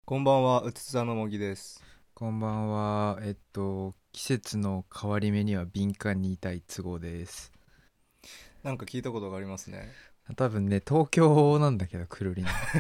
こんばんは、うつつ座のもぎです。 こんばんは。季節の変わり目には敏感にいたい都合です。 なんか聞いたことがありますね。 多分ね、東京なんだけど、くるりんは。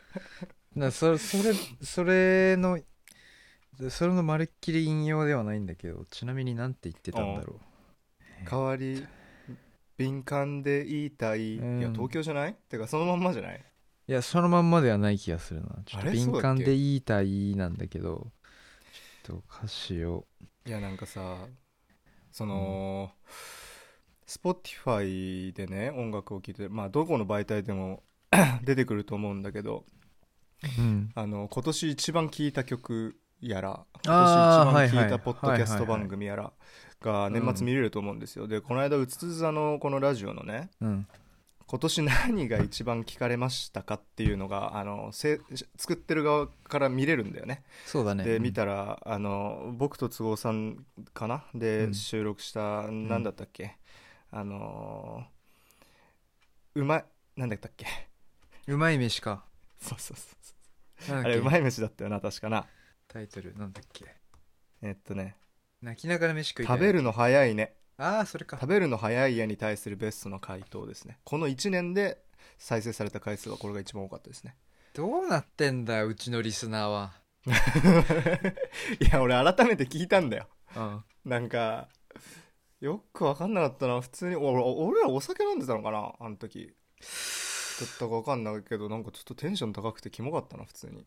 それの、それのまるっきり引用ではないんだけど、ちなみになんて言ってうん。 たんだろ代わり、敏感で言いたい。 う。 いや、東京じゃないてか、そのまんまじゃない？ いや、そのまんまではない気がするな。ちょっあれと敏感でそうだっけ？ 言いたいなんだけど、ちょっと歌詞を、 いや、なんかさ、そうん。 の、Spotify でね、音楽を聴いて、まあ、どこの媒体でも出てくると思うんだけど、 うん。 今年一番聴いた曲やら、今年一ああ、 番聴いはいはい。 たポッドはいキャスト番はいはい。 組やらが年末うん。 見れると思うんですよ。で、この間、うつつ座のこのラジオのね、 うん。 今年何が一番聞かれましたかっていうのが作ってる側から見れるんだよね。 そうだね。 で見うん。 たら僕と都合さんかなでうん。 収録した何うん。 だったっけ、あのうまいなんだったっけ。 うまい飯か。 そうそうそうそう、あれうなんだっけ、 まい飯だったよな確かな。 タイトルなんだっけ。 えっとね泣きながら飯食いたいだっけ。 食べるの早いね。 ああ、それか。 食べるの早いやに対するベストの回答ですね。この1年で再生された回数はこれが一番多かったですね。 どうなってんだよ、うちのリスナーは。 いや俺改めて聞いたんだよ。 うん。 なんかよく分かんなかったな。普通に俺らお酒飲んでたのかなあの時だったか分かんないけど、なんかちょっとテンション高くてキモかったな普通に。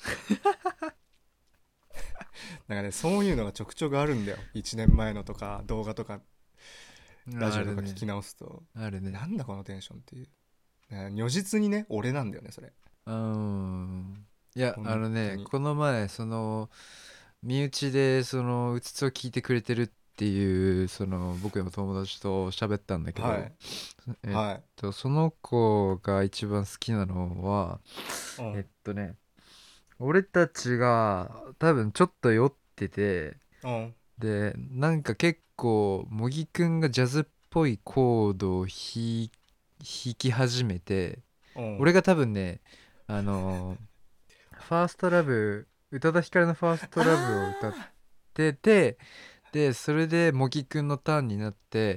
なんかね、そういうのがちょくちょくあるんだよ。1年前のとか動画とかラジオとか聞きあるね。 直すと、 あるね。 なんだこのテンションっていう。如実にね俺なんだよねそれ。 うーん。いや、 本当に。 この前、身内で、うつつを聞いてくれてるっていう、僕の友達と喋ったんだけど、 はいはい。 その子が一番好きなのは、 うん俺たちが多分ちょっと酔ってて、 うんで、なんか結構、茂木くんがジャズっぽいコードを弾き始めて、 うん俺が多分ね、あのファーストラブ、宇多田ヒカルのファーストラブを歌っあてて、で、それで茂木くんのターンになって、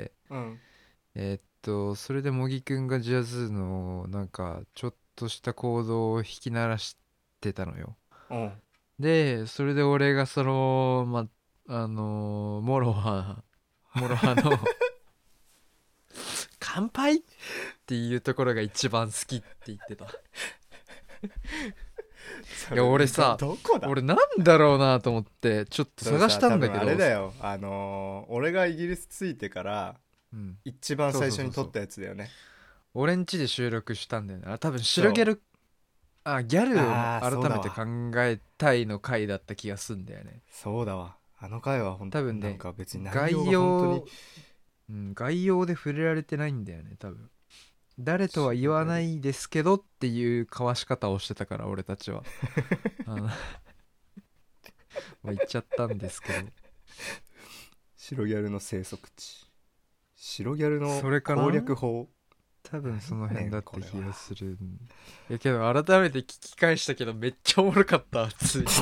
うんそれで茂木くんがジャズの、なんか、ちょっとしたコードを弾き鳴らしてたのよ。 うんで、それで俺がモロハの乾杯っていうところが一番好きって言ってた。いや、 それ俺さ、 どこだ？ 俺なんだろうなと思って、ちょっとそれ探したんさ多分あれだけど、 だよ、俺がイギリス着いてからうん。 一番そう最そうそうそう。 初に撮ったやつだよね。 俺ん家で収録したんだよね。多分白ギャそル、ギャう、 ルをああそう改めて考だわ、 えたいの回だった気がすんだよね。 そうだわ、あの回はなん多分ね、 か別に内容概が本当に。 要、概要で触れられてないんだよね、多分。誰とは言わな白ギャル。 いですけどっていう交わし方をしてたから、俺たちは。あの、言っちゃったんですけど。 白ギャルの生息地、白ギャルのそれか攻な。 略法。 多分そなんやねの辺だったんこれは。 気がする。いやけど改めて聞き返したけどめっちゃおもろかった、普通に。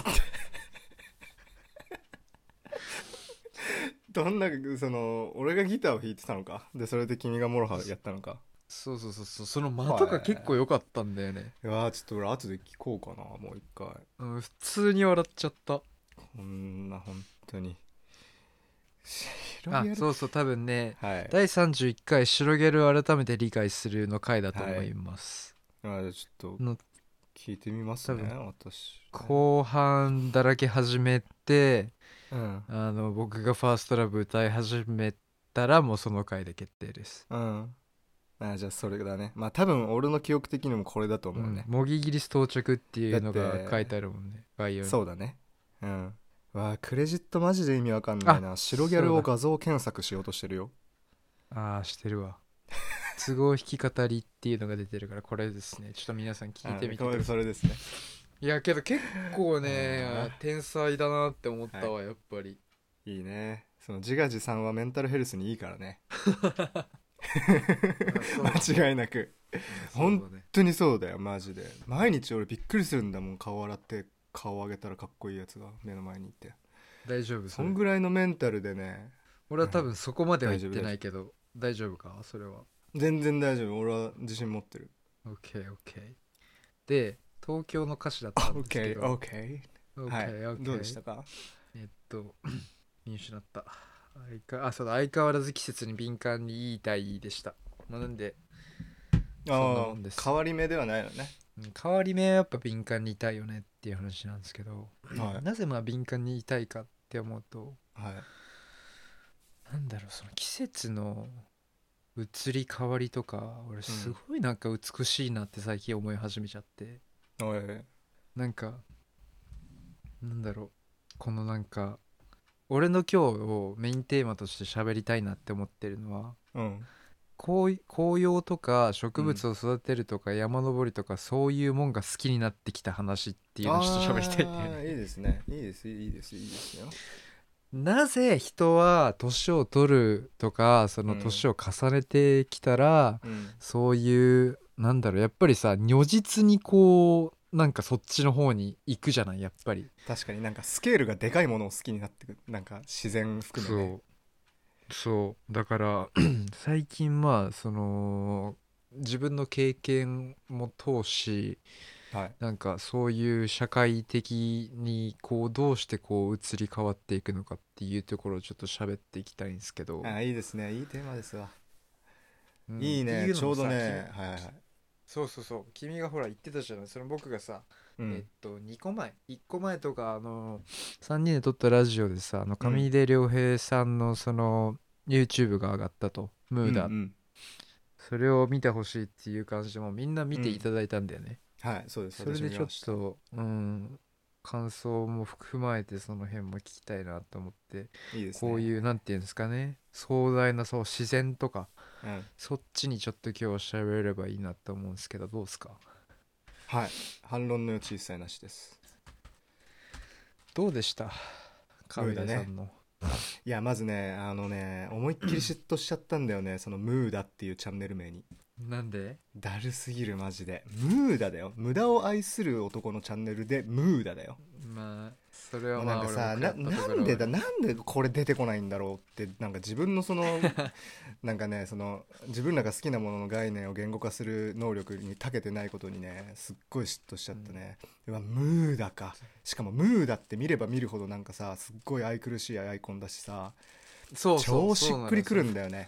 どんな俺がギターを弾いてたのかで、それで君がモロハやったのか。 そうそうそうそう、その間とか結構は良かったんだよね。 い。いやーちょっと俺後で聞こうかなもう一回。 うん、普通に笑っちゃった。 こんな本当に白ギあ、 ャル。 そうそう、多分ね、 はい第31回白ギャルを改めて理解するの回だと思いはい。 ます。 じゃあちょっとの、 聞いてみますね多分私ね。 後半だらけ始めて、 うん僕がファーストラブ歌い始めたらもうその回で決定です。 うんじゃあそれだね。まあ多分俺の記憶的にもこれだとうん、 思うね。 模擬ギリス到着っていだっうのが書いててあるもんね、概要に。 そうだね。わあクレジットマジで意味わかんないあ、 な。白ギャルをそうだ。 画像検索しようとしてるよ。 ああ、してるわ。都合弾き語りっていうのが出てるから、これですね。ちょっと皆さん聞いてみてごめんください。 それですね。 いや、けど結構あね、天才だなって思っーはい。 たわ、やっぱり。 いいね。その自画自賛はメンタルヘルスにいいからね。 あ、そうだね。 間違いなく。 あ、そう本だね。 当にそうだよマジで。毎日俺びっくりするんだもん顔洗って顔上げたらかっこいいやつが目の前にいて、 大丈夫そんぐらいのメンタルでね。 俺は多分そこまでは言って大丈夫ないけど大丈夫かそれは。 全然大丈夫、俺は自信持ってる。 OKOK で東京の歌詞だったんですけど OKOK はい、 OKOK どうでしたか？ 見失った。そうだ、相変わらず季節に敏感に言いたいでした。まあ、なんでそんなああ、 もんです。 変わり目ではないのね。 変わり目はやっぱ敏感にいたいよねっていう話なんですけど、 はいなぜまあ敏感にいたいかって思うと、 はいなんだろう、その季節の移り変わりとか俺すごいなんか美しいなって最近思い始めちゃって、 おい、 なんかなんだろう、このなんか俺の今日をメインテーマとして喋りたいなって思ってるのは、 うん紅葉とか植うん物を育てるとか山登りとかそういうもんが好きになってきた話っていうのをちょっと喋りたいんだよああ、 ね。 いいですね、いいですいいですいいですよ。 なぜ人は年を取るとかその年を重ねてきたら、 うんそういうなんだろう、やっぱりさ如実にこうなんかそっちの方に行くじゃないやっぱり。 確かになんかスケールがでかいものを好きになってくる、なんか自然含めね。 そうだから最近まあその自分の経験も通し、 はいなんかそういう社会的にこうどうしてこう移り変わっていくのかっていうところをちょっと喋っていきたいんですけど、 あ、いいですね、いいテーマですわ。 っていいね、ちょうどいうのもさ、 ね、はいはい。 そう君がほら言ってたじゃない、その僕がさうん 2個前1個前とか3人で撮ったラジオでさうん上出良平さんのその YouTube が上がったと、ムうんうーダ、 んそれを見てほしいっていう感じでもうみんな見うん、 ていただいたんだよね。 はい、そうです、私それでちょっ見ました。 と感想も踏まえてその辺も聞きたいなと思って、 いいですこういうね。 なんていうんですかね、壮大なそう自然とかうん、 そっちにちょっと今日は喋れればいいなと思うんですけど、どうですか？ はい、反論の余地一切なしです。 どうでした上ムーだね。 出さんの。 いや、まずね、思いっきり嫉妬しちゃったんだよね、そのムーダっていうチャンネル名に。 なんで？ だるすぎる、マジで。ムーダだよ。無駄を愛する男のチャンネルでムーダだよ。 まあそれはもうなまあ俺もんかさ、 食らったとこなんでだ、 ろはある。 なんでこれ出てこないんだろうって、なんか自分のその、なんかね、その、自分らが好きなものの概念を言語化する能力に長けてないことにね、すっごい嫉妬しちゃったね。うわ、ムーダか。しかもムーダって見れば見るほどなんかさ、すっごい愛くるしいアイコンだしさ、超しっくりくるんだよね。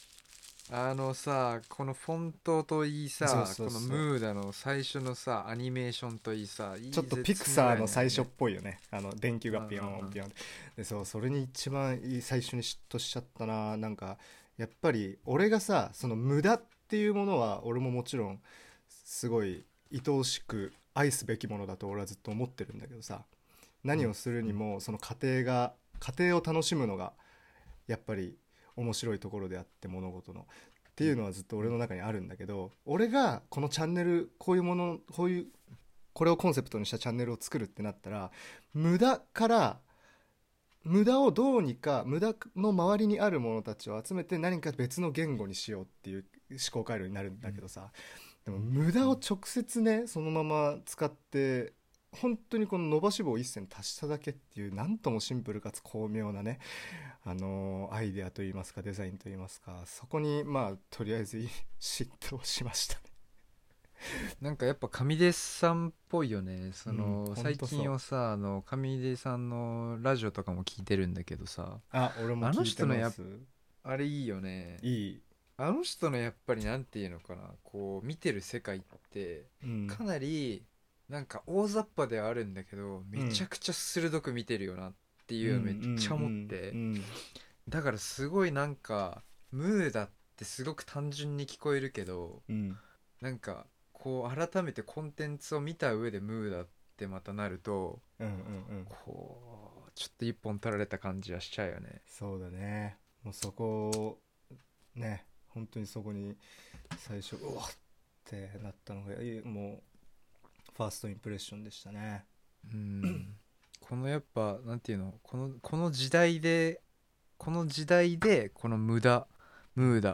さこのフォントといいそうさ、このそうそう。 ムーダの最初のさアニメーションといいさ、いいちょっとピク絶妙サーのやねんね。 最初っぽいよね。電球がピヨうんうんうんーンピヨーンで、そう、それに一番最初に嫉妬しちゃったな。なんかやっぱり俺がさ、その無駄っていうものは俺ももちろんすごい愛おしく愛すべきものだと俺はずっと思ってるんだけどさ、何をするにもその過程を楽しむのがやっぱり面白いところであって、物事のっていうのはずっと俺の中にあるんだけど、俺がこのチャンネル、こういうもの、こういうこれをコンセプトにしたチャンネルを作るってなったら、無駄から無駄をどうにか、無駄の周りにあるものたちを集めて何か別の言語にしようっていう思考回路になるんだけどさ、でも無駄を直接ねそのまま使って本当にこの伸ばし棒一線足しただけっていう、なんともシンプルかつ巧妙なね、アイデアといいますかデザインといいますか、そこにまあとりあえず嫉妬しましたね。 なんかやっぱ上出さんっぽいよね。そうん、 の最ほんとそう。 近はさ上出さんのラジオとかも聞いてるんだけどさ、 あ、俺もあの聞いて人のますあれいいよね。 いい。 あの人のやっぱりなんていうのかな、こう見てる世界ってうんかなりなんか大雑把ではあるんだけどめちゃくちゃ鋭く見てるよなってうんういうのめっちゃ思って、 んだからすごいなんかムーだってすごく単純に聞こえるけど、 うんうんなんかこう改めてコンテンツを見た上でムーだってまたなると、 うんうんうん、 こうちょっと一本取られた感じはしちゃうよね。 そうだね。もうそこね、本当にそこに最初うわってなったのがもうファーストインプレッションでしたね。 このやっぱなんていうの、この時代でこの無駄ムーダ、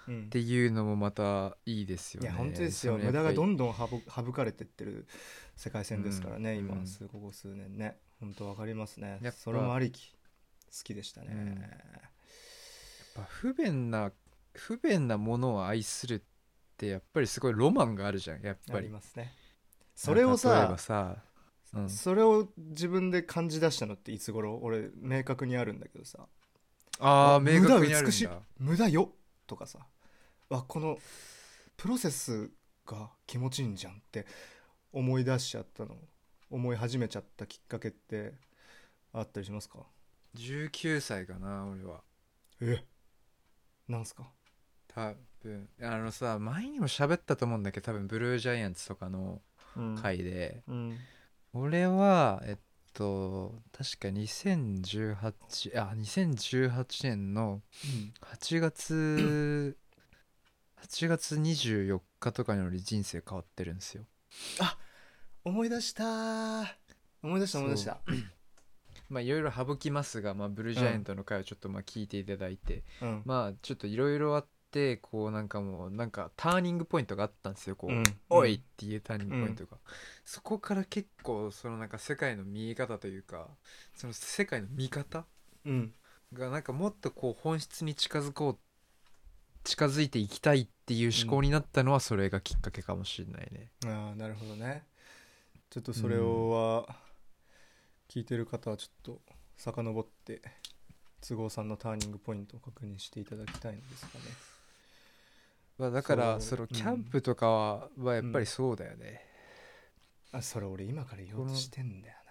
ていうのもまたいいですよね。 いや本当ですよ。無駄がどんどん省かれてってる世界線ですからね、今ここ数年ね。本当わかりますね。それもありき好きでしたね。 やっぱ不便なものを愛するってやっぱりすごいロマンがあるじゃん、やっぱり。 ありますね。それをさ、 例えばさ、 それを自分で感じ出したのっていつ頃？俺明確にあるんだけどさ、 明確にあるんだ。 無駄美しい、無駄よとかさ、このプロセスが気持ちいいんじゃんって思い出しちゃったの、思い始めちゃったきっかけってあったりしますか ？19歳かな、俺は。 なんすか？ 多分さ、前にも喋ったと思うんだけど、多分ブルージャイアンツとかの回で、俺は確か2018年の8月24日とかに俺人生変わってるんですよ。 思い出したまあいろいろ省きますが、ブルージャイアントの回をちょっと聞いていただいて、ちょっといろいろあって、こうなんかもうなんかターニングポイントがあったんですよ。こう、おいっていうターニングポイントが、そこから結構そのなんか世界の見え方というか、その世界の見方がなんかもっとこう本質に近づいていきたいっていう思考になったのはそれがきっかけかもしれないね。 なるほどね。ちょっとそれは、聞いてる方はちょっと遡って都合さんのターニングポイントを確認していただきたいんですかね。 だからそのキャンプとかはやっぱりそうだよね。 それ俺今から言おうとしてんだよ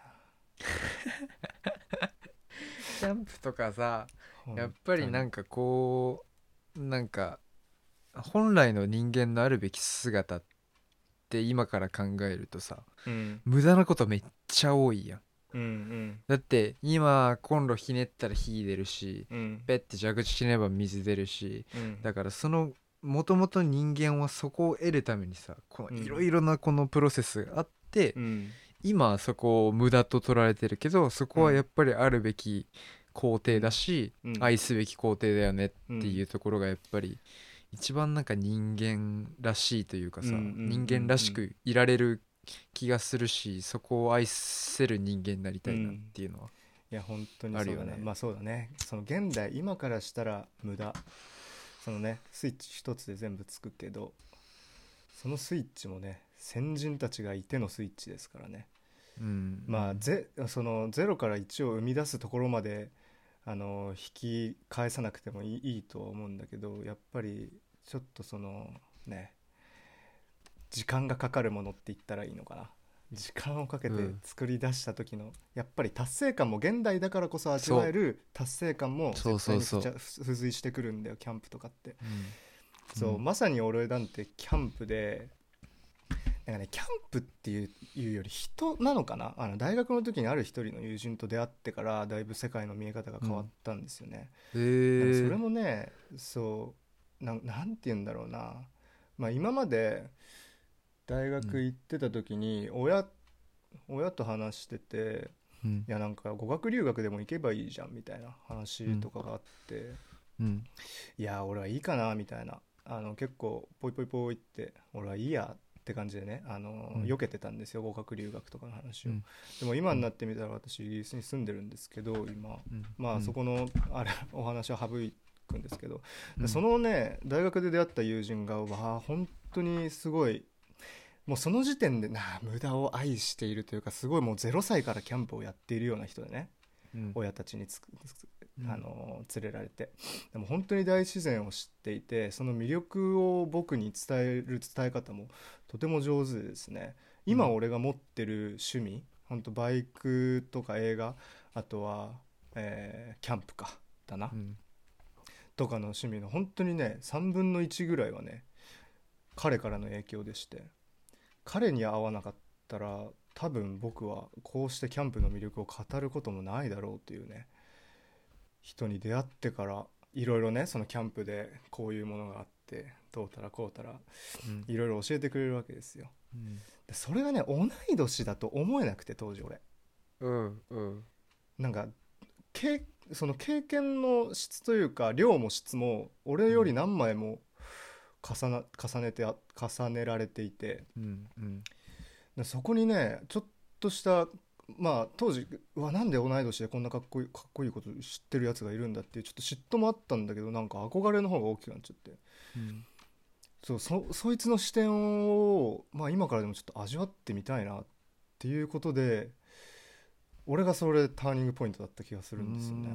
な。キャンプとかさ、やっぱりなんかこうなんか本来の人間のあるべき姿って今から考えるとさ、無駄なことめっちゃ多いやん。だって今コンロひねったら火出るし、ペッて蛇口ひねれば水出るし、だからそのもともと人間はそこを得るためにさ、このいろいろなこのプロセスがあって、今そこを無駄と取られてるけど、そこはやっぱりあるべき工程だし、愛すべき工程だよねっていうところがやっぱり一番なんか人間らしいというかさ、人間らしくいられる気がするし、そこを愛せる人間になりたいなっていうのは、 いや本当にそうだね。そうだね。その現代今からしたら無駄、そのねスイッチ一つで全部つくけど、そのスイッチもね先人たちがいてのスイッチですからね。その0から1を生み出すところまで引き返さなくてもいいとは思うんだけど、やっぱりちょっとそのね時間がかかるものって言ったらいいのかな、時間をかけて作り出した時のやっぱり達成感も現代だからこそ味わえる達成感も絶対に付随してくるんだよ、キャンプとかって。まさに俺なんてキャンプでなんかね、キャンプっていうより人なのかな、大学の時にある一人の友人と出会ってからだいぶ世界の見え方が変わったんですよね。それもね、なんて言うんだろうな、今まで大学行ってた時に親と話してて、いやなんか語学留学でも行けばいいじゃんみたいな話とかがあって、いや俺はいいかなみたいな、結構ポイポイポイって俺はいいやって感じでね、避けてたんですよ、語学留学とかの話を。でも今になってみたら私イギリスに住んでるんですけど今、そこのお話は省くんですけど、そのね大学で出会った友人が本当にすごい、もうその時点で無駄を愛しているというか、すごいもう0歳からキャンプをやっているような人でね、親たちに連れられて、でも本当に大自然を知っていて、その魅力を僕に伝え方もとても上手でですね、今俺が持ってる趣味、本当バイクとか映画、あとは、キャンプかだな、とかの趣味の本当にね3分の1ぐらいはね彼からの影響でして、彼に会わなかったら多分僕はこうしてキャンプの魅力を語ることもないだろうというね、人に出会ってからいろいろね、そのキャンプでこういうものがあってどうたらこうたらいろいろ教えてくれるわけですよ。でそれがね同い年だと思えなくて、当時俺なんかその経験の質というか量も質も俺より何枚も重ねられていて、 うんうんでそこにねちょっとしたまあ当時なんで同い年でこんなかっこいいこと知ってるやつがいるんだっていうちょっと嫉妬もあったんだけど、なんか憧れの方が大きくなっちゃって、 うんそいつの視点を、まあ、今からでもちょっと味わってみたいなっていうことで、俺がそれターニングポイントだった気がするんですよね。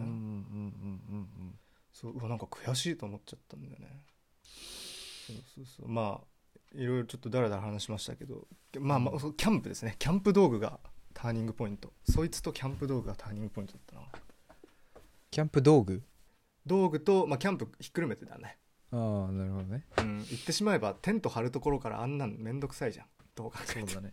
なんか悔しいと思っちゃったんだよね。そうまあいろいろちょっとだらだら話しましたけど、まあまあキャンプですね。キャンプ道具がターニングポイント。そいつとキャンプ道具がターニングポイントだったな。 キャンプ道具。 道具と、まあ、キャンプひっくるめてだね。 ああなるほどね。 言ってしまえばテント張るところからあんなんめんどくさいじゃん、どう考えても。 そうだね。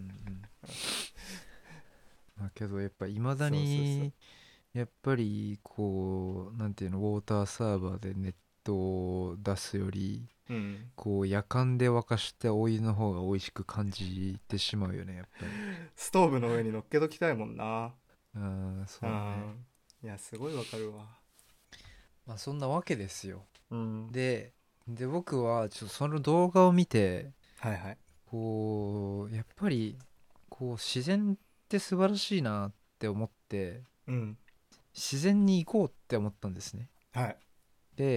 まあけどやっぱいまだにやっぱりこうなんていうの、ウォーターサーバーで熱湯を出すよりこう夜間で沸かしたお湯の方が美味しく感じてしまうよね、やっぱり。 ストーブの上に乗っけときたいもんな。 そうね。 いやすごいわかるわ。 まあそんなわけですよ。 うん、 で僕はちょっとその動画を見て、 はいはい。 こうやっぱりこう自然って素晴らしいなって思って、自然に行こうって思ったんですね。 はい。 で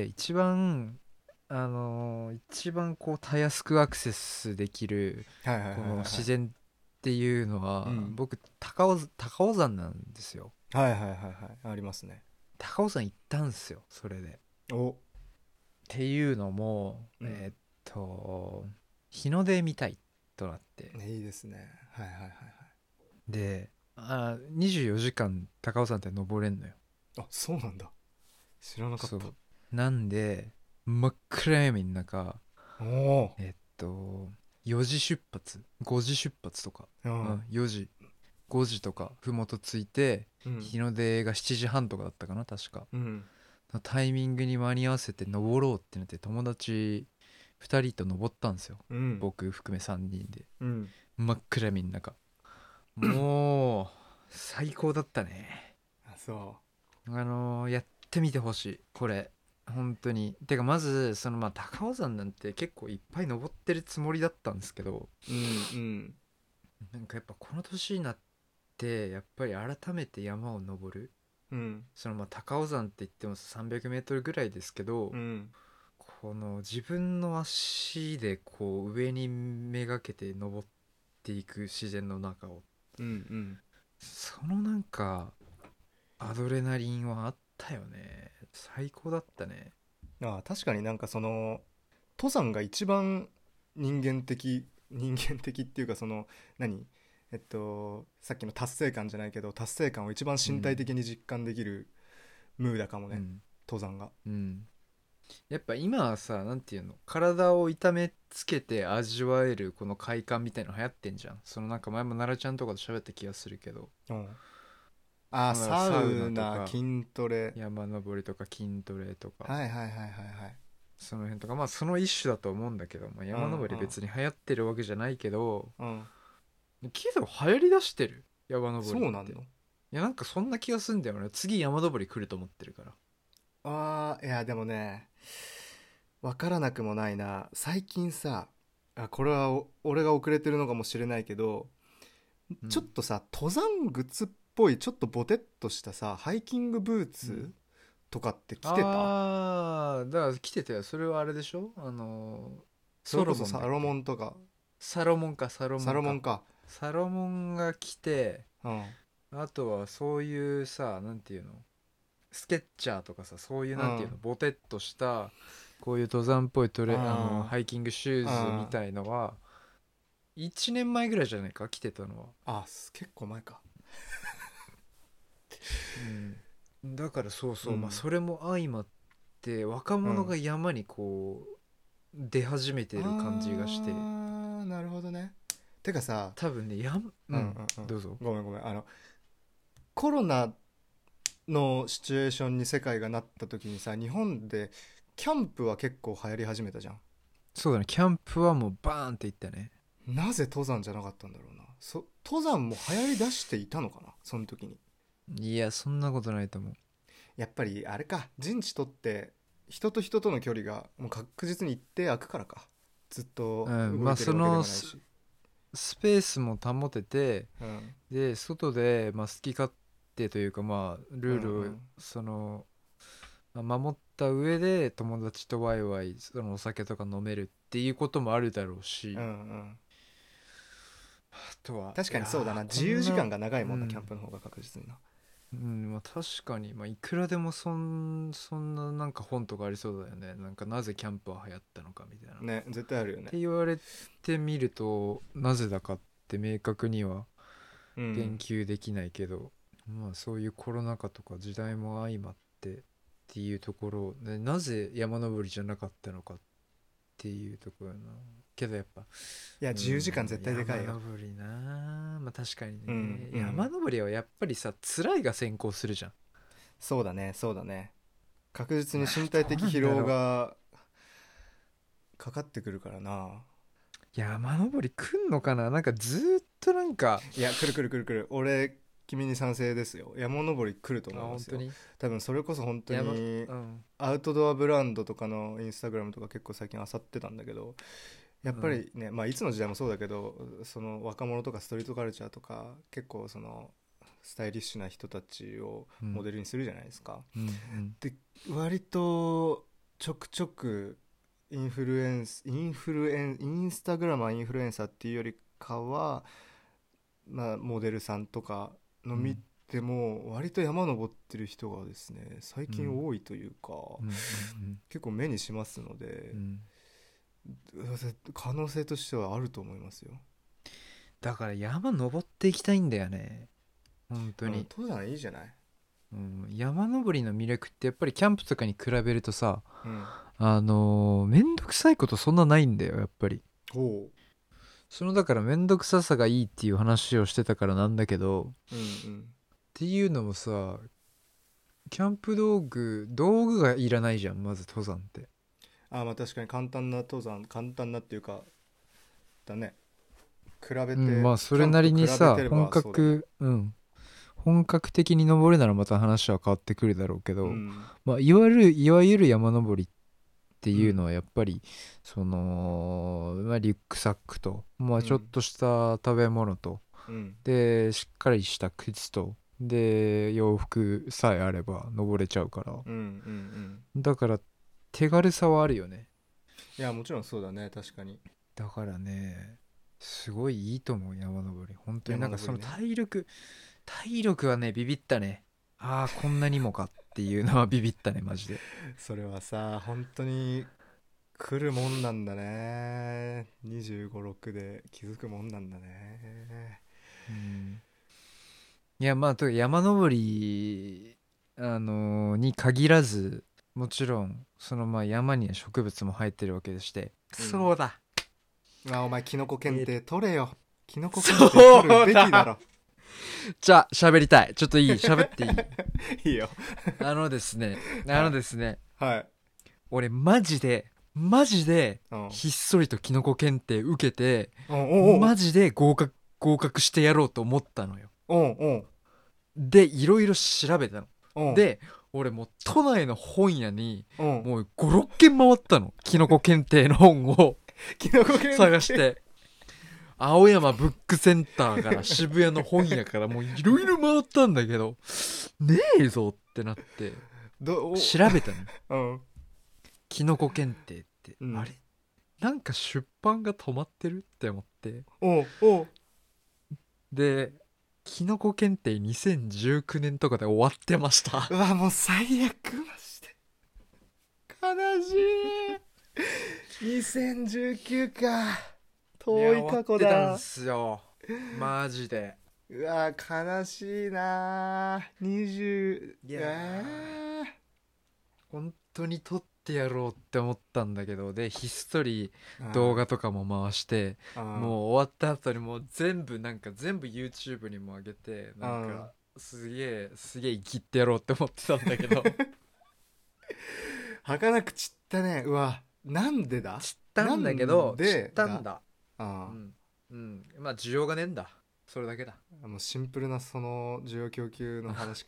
一番こうたやすくアクセスできるこの自然っていうのは、僕高尾山なんですよ。 はいはいはいはい、ありますね。 高尾山行ったんですよ、それで。っていうのも、日の出見たいとなって。 いいですね。はいはいはいはい。 で24時間高尾山って登れんのよ。 あ、そうなんだ。知らなかった。 なんで真っ暗闇の中、4時出発5時出発とか、4時5時とか麓着いて、日の出が7時半とかだったかな確か、タイミングに間に合わせて登ろうってなって友達2人と登ったんですよ、僕含め3人で、真っ暗闇の中もう最高だったね。やってみてほしいこれ本当に。てかまず高尾山なんて結構いっぱい登ってるつもりだったんですけど、なんかやっぱこの年になってやっぱり改めて山を登る、高尾山って言っても300メートルぐらいですけど、この自分の足でこう上にめがけて登っていく自然の中を、そのなんかアドレナリンはあったよね。最高だったね。 確かになんか登山が一番人間的っていうかさっきの達成感じゃないけど達成感を一番身体的に実感できるムーだかもね、登山が。 やっぱ今はさ、なんていうの、体を痛めつけて味わえるこの快感みたいの流行ってんじゃん。なんか前も奈良ちゃんとかと喋った気がするけど、 サウナ筋トレ山登りとか筋トレとか、 はいはいはいはいはい、 その辺とかその一種だと思うんだけど、山登り別に流行ってるわけじゃないけど、けど流行りだしてる山登りって。 そうなの？いやなんかそんな気がするんだよね。次山登り来ると思ってるから。 いやでもね分からなくもないな。最近さこれは俺が遅れてるのかもしれないけど、ちょっとさ登山靴っぽいちょっとボテッとしたさハイキングブーツとかって着てた？ だから着てたよ。それはあれでしょ、 それこそサロモンとか。 サロモンかサロモンが着て、あとはそういうさ、なんていうの、スケッチャーとかさ、そういうなんていうの、ボテッとしたこういう登山っぽいハイキングシューズみたいのは1年前ぐらいじゃないか着てたのは。 結構前か。 だからそう、それも相まって若者が山にこう出始めてる感じがして。 なるほどね。てかさ多分ねどうぞ。 ごめんコロナのシチュエーションに世界がなった時にさ、日本でキャンプは結構流行り始めたじゃん。 そうだね、キャンプはもうバーンっていったね。 なぜ登山じゃなかったんだろうな。登山も流行りだしていたのかなその時に。 いやそんなことないと思う。 やっぱりあれか、陣地取って人と人との距離がもう確実に一定空くからか、ずっと動いてるわけでもないし、 そのスペースも保てて、で外で、好き勝手というか、ルールを、守った上で友達とワイワイそのお酒とか飲めるっていうこともあるだろうし、あとは確かにそうだな、自由時間が長いもんな、キャンプの方が確実にな。 確かに、いくらでもそんななんか本とかありそうだよね。なんかなぜキャンプは流行ったのかみたいなね、絶対あるよねって言われてみると、なぜだかって明確には言及できないけど、そういうコロナ禍とか時代も相まってっていうところで、なぜ山登りじゃなかったのかっていうところやな。けどやっぱいや自由時間絶対でかいよ。 山登りな、確かにね、山登りはやっぱりさ、辛いが先行するじゃん。 そうだねそうだね、確実に身体的疲労がかかってくるからな。 山登り来んのかな。なんかずっとなんか、 いや来る俺君に賛成ですよ。山登り来ると思いますよ。多分それこそ本当にアウトドアブランドとかのインスタグラムとか結構最近漁ってたんだけど、やっぱりね、いつの時代もそうだけど、その若者とかストリートカルチャーとか結構そのスタイリッシュな人たちをモデルにするじゃないですか、で割とちょくちょくインスタグラマーインフルエンサーっていうよりかは、モデルさんとかの見ても割と山登ってる人がですね最近多いというか、結構目にしますので、可能性としてはあると思いますよ。 だから山登っていきたいんだよね本当に。 登山いいじゃない。 山登りの魅力ってやっぱりキャンプとかに比べるとさ、めんどくさいことそんなないんだよやっぱり。だからめんどくささがいいっていう話をしてたからなんだけど、っていうのもさ、キャンプ道具がいらないじゃん、まず登山って。 確かに簡単な登山、簡単なっていうかだね、比べて、 それなりにさ本格的に登るならまた話は変わってくるだろうけど、いわゆる山登りっていうのはやっぱり、そのリュックサックと、ちょっとした食べ物と、でしっかりした靴とで洋服さえあれば登れちゃうから、だから手軽さはあるよね。 いやもちろんそうだね、確かに。 だからねすごいいいと思う山登り本当に。なんかその体力はねビビったね。こんなにもかっていうのはビビったねマジで。 それはさ本当に来るもんなんだね、25、6で気づくもんなんだね。 いや山登りに限らず、もちろんその山には植物も生えてるわけでして、そうだ、 お前キノコ検定取れよ。キノコ検定取るべきだろ。 じゃあ喋りたい。ちょっといい？喋っていい？ いいよ。 ですね、 はい。 俺マジでひっそりとキノコ検定受けて、マジで合格してやろうと思ったのよ。でいろいろ調べたの。で俺もう都内の本屋にもう5、6軒回ったの、キノコ検定の本を探して。青山ブックセンターから渋谷の本屋からもういろいろ回ったんだけどねえぞってなって調べたの。キノコ検定って、あれなんか出版が止まってるって思って、でキノコ検定2019年とかで終わってました。 うわもう最悪、マジで悲しい。2019か、遠い過去だ。終わってたんすよマジで。 うわ悲しいな。20、 いや本当に撮ってやろうって思ったんだけど、でひっそり動画とかも回して、もう終わった後にもう全部 YouTube にも上げて、なんかすげえ生きってやろうって思ってたんだけど儚く散ったね。うわなんでだ。 散ったんだけど、散ったんだ。需要がねえんだ、それだけだ。 もうシンプルなその需要供給の話か。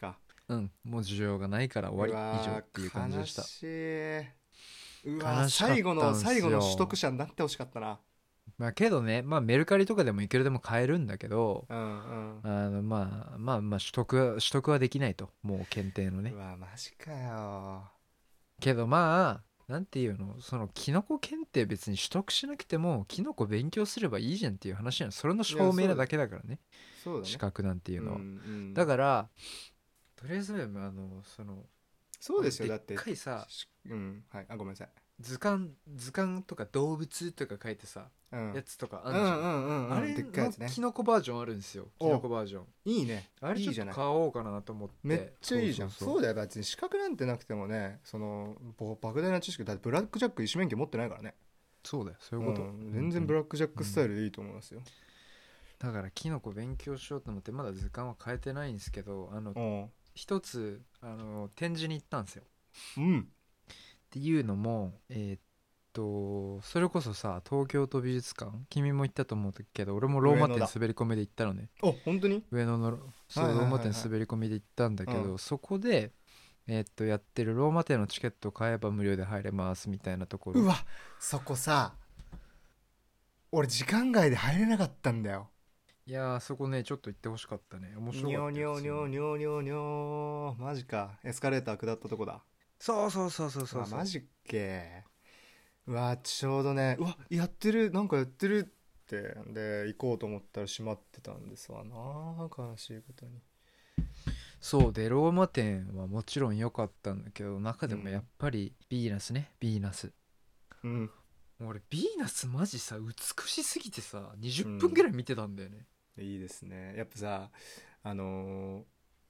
もう需要がないから終わりうわー以上っていう感じでした。 悲しい。うわー悲しかったんすよ最後の取得者になってほしかったな。 まあけどね、まあメルカリとかでもいくらでも買えるんだけど、 うんまあ取得はできないと、もう検定のね。 うわマジかよ。 けどまあなんていうの、そのキノコ検定別に取得しなくてもキノコ勉強すればいいじゃんっていう話なの。それの証明なだけだからね、 そうだね。 資格なんていうのは。 んだからとりあえずそのそうですよ。 でっだってかいさ、 はい、あ、ごめんなさい。 図鑑とか動物とか書いてさ、 うんやつとかあうんんじゃん。 うんうん、 あれのでっかいやつね。 キノコバージョンあるんですよ。キノコバージョン。 いいね。 あれちょっといいじゃない。 買おうかなと思って。 めっちゃいいじゃん。 そうそうだよ。別に資格なんてなくてもね、莫大な知識だってブラックジャック医師免許持ってないからね。 そうだよ、そういうこと。 全然ブラックジャックスタイルでいいと思いますよ。 だからキノコ勉強しようと思ってまだ図鑑は変えてないんですけど、 うん一つ展示に行ったんですよ。 うんっていうのもそれこそさ、東京都美術館、君も行ったと思うけど、俺もローマ店上野だ。 滑り込みで行ったのね。 お、本当に？ 上野のそう、 はいはいはいはいローマ店滑り込みで行ったんだけど、 うんそこでやってるローマ店のチケットを買えば無料で入れますみたいなところ。 うわ、そこさ、俺時間外で入れなかったんだよ。 いやー、そこねちょっと行ってほしかったね。面白かったよ。 にょにょにょにょにょにょ、マジか。エスカレーター下ったとこだ。 そうそうそうそうそうそう。 うわマジっけ。うわちょうどね、うわやってる、なんかやってるってで行こうと思ったら閉まってたんですわな。悲しいことに。 そうで、ローマ店はもちろん良かったんだけど、中でもやっぱりヴィーナスね、ヴィーナス。 うん、 俺ヴィーナスマジさ美しすぎてさ、20分ぐらい見てたんだよね。 いいですね。やっぱさ、あのー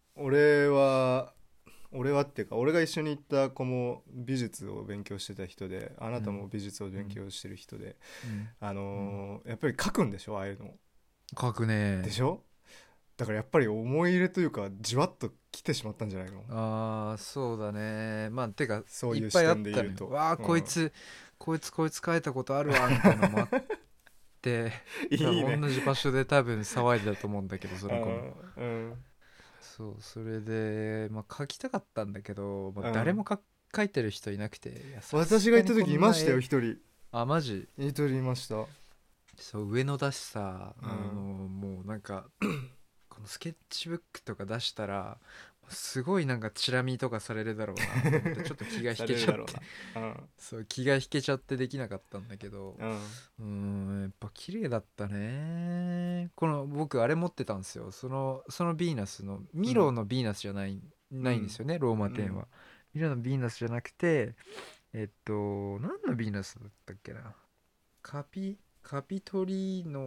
俺はっていうか、俺が一緒に行った子も美術を勉強してた人で、あなたも美術を勉強してる人で、やっぱり描くんでしょ、ああいうの書くね。 でしょ。だからやっぱり思い入れというかじわっと来てしまったんじゃないの。 ああ、そうだね。まあてかそういういっぱいあった視点で言うとのよ。わあ、こいつ書いたことあるわみたいなのもあっていい多ね。 分同じ場所で多分騒いでたと思うんだけど、その子も。 うんそう、それでまあ書きたかったんだけど、まあ、 うん誰も書いてる人いなくて、いやさす私が行ったにこんな時いましたよ、一人。 あ、マジ。 一人いました。 そう上野だしさ、 うんもうなんかこのスケッチブックとか出したらすごいなんかチラ見とかされるだろうなと思ってちょっと気が引けちゃってそう、気が引けちゃってできなかったんだけど、やっぱ綺麗だったね。この僕あれ持ってたんですよ、そのヴィーナスのミロのヴィーナスじゃないんですよね、ローマ店は。ミロのヴィーナスじゃなくて何のヴィーナスだったっけな。カピトリー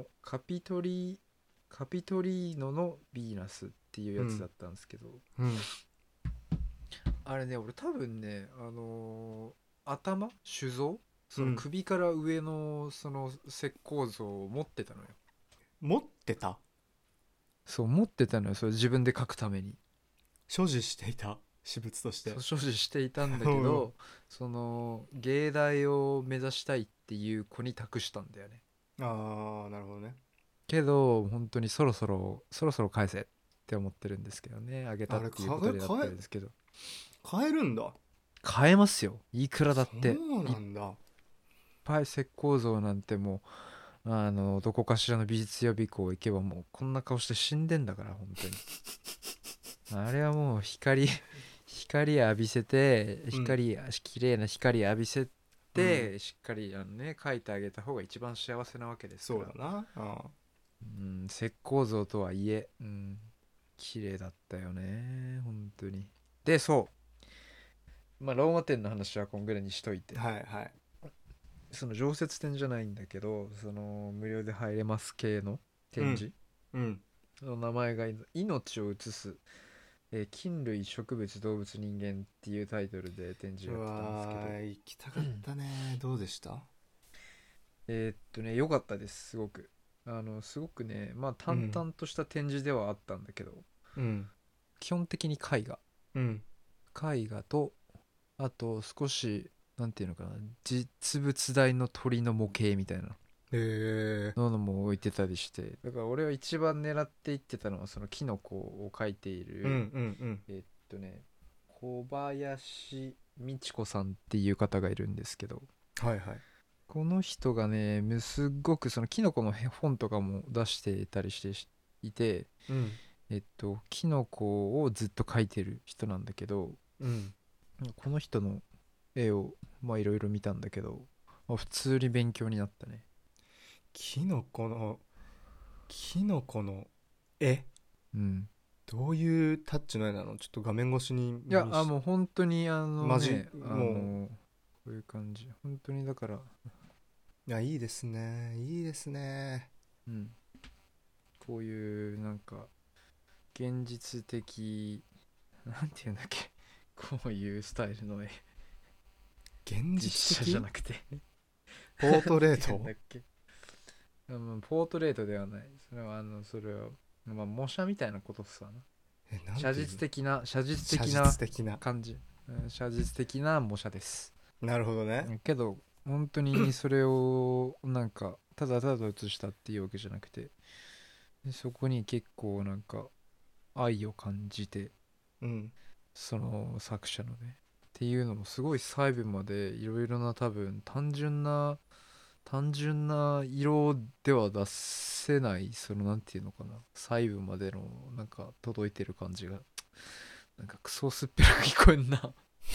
ノのヴィーナスっていうやつだったんですけど、あれね、俺多分ね、酒造、その首から上のその石膏像を持ってたのよ。 持ってた？ そう持ってたのよ、それ自分で描くために。 所持していた私物として。 そう所持していたんだけど、その芸大を目指したいっていう子に託したんだよね。 ああなるほどね。 けど本当にそろそろ返せって思ってるんですけどね。あげたっていうことであったんですけど、 買えるんだ。 買えますよ、いくらだって。 そうなんだ。 いっぱい石膏像なんてもうどこかしらの美術予備校行けばもうこんな顔して死んでんだから、本当にあれはもう光浴びせて、綺麗な光浴びせて、しっかり描いてあげた方が一番幸せなわけですから。 そうだな。 石膏像とはいえ、綺麗だったよね本当に。でまあローマ店の話はこんぐらいにしといて、 はいはい。 その常設展じゃないんだけど、その無料で入れます系の展示の名前が命を移す、菌類植物動物人間っていうタイトルで展示やってたんですけど、 行きたかったね。どうでした？ 良かったです、すごく。すごくね、まあ淡々とした展示ではあったんだけど、基本的に絵画と、あと少しなんていうのかな、実物大の鳥の模型みたいなのも置いてたりして、だから俺は一番狙っていってたのはそのキノコを描いている、 林美智子さんっていう方がいるんですけど、 はいはい。 この人がねすっごくそのキノコの本とかも出してたりしていて、 うん。 キノコをずっと描いてる人なんだけど、 うん。 この人の絵をまあいろいろ見たんだけど、まあ、普通に勉強になったね。 キノコの、キノコの絵、 うん。 どういうタッチの絵なの？ちょっと画面越しにいやもう本当にマジ、もこういう感じ本当にだから、 う、いや、いいですね。いいですね。 うん、こういうなんか現実的なんていうんだっけ、こういうスタイルの絵、 現実実写じゃ的なくてポートレーなんていうんト？ だっけ、ポートレートではない、それはまあ模写みたいなことさな。写なんていう？ 写実写的な実的な。 感じ、写実的な模写です。 なるほどね。 けど本当にそれをなんかただただ写したっていうわけじゃなくて、でそこに結構なんか愛を感じて、 うん。 その作者のねっていうのもすごい細部までいろいろな、多分単純な色では出せない、そのなんていうのかな、細部までのなんか届いてる感じが、なんかクソ薄っぺらく聞こえんな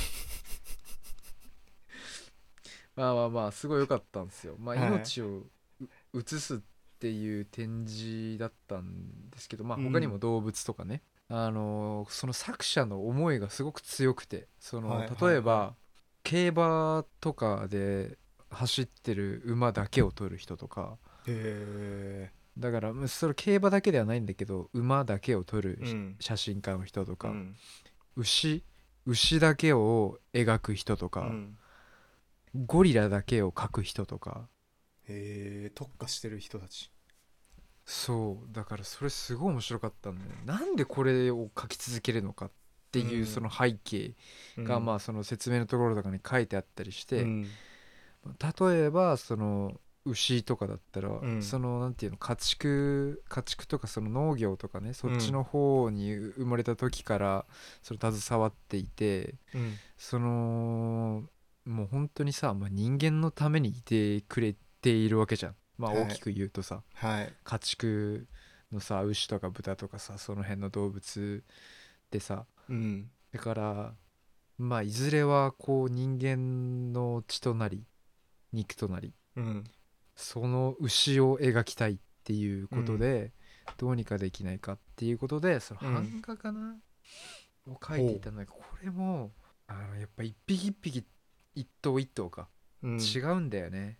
まあまあまあすごい良かったんですよ。まあはい。 命を映すっていう展示だったんですけど、まあ他にもうん。 動物とかね、その作者の思いがすごく強くて、そのはいはいはい。 例えば競馬とかで走ってる馬だけを撮る人とか、 へえ。 だからそれ競馬だけではないんだけど馬だけを撮るうん。 写真家の人とか、 うん。 牛牛だけを描く人とか、 うん。 ゴリラだけを描く人とか。 へえ、特化してる人たち。 そうだからそれすごい面白かったんだよね。なんでこれを描き続けるのかっていうそうん。 の背景が、まうん。 あその説明のところとかに書いてあったりして、 うん。 例えばその牛とかだったら、 うん。 そのなんていうの、家畜とかその農業とかね、そっちうん。 の方に生まれた時からそれ携わっていて、 うん。 そのもう本当にさ、まあ、人間のためにいてくれているわけじゃん。まあ大はい。 きく言うとさ、 はい。 家畜のさ牛とか豚とかさ、その辺の動物でさ、 うん。 だからまあいずれはこう人間の血となり肉となり、 うん。 その牛を描きたいっていううん。 ことで、どうにかできないかっていうことでそのうん。 版画かなを描いていほたんだけど、これもやっぱ一匹一匹、一頭一頭かう。うん。 違うんだよね。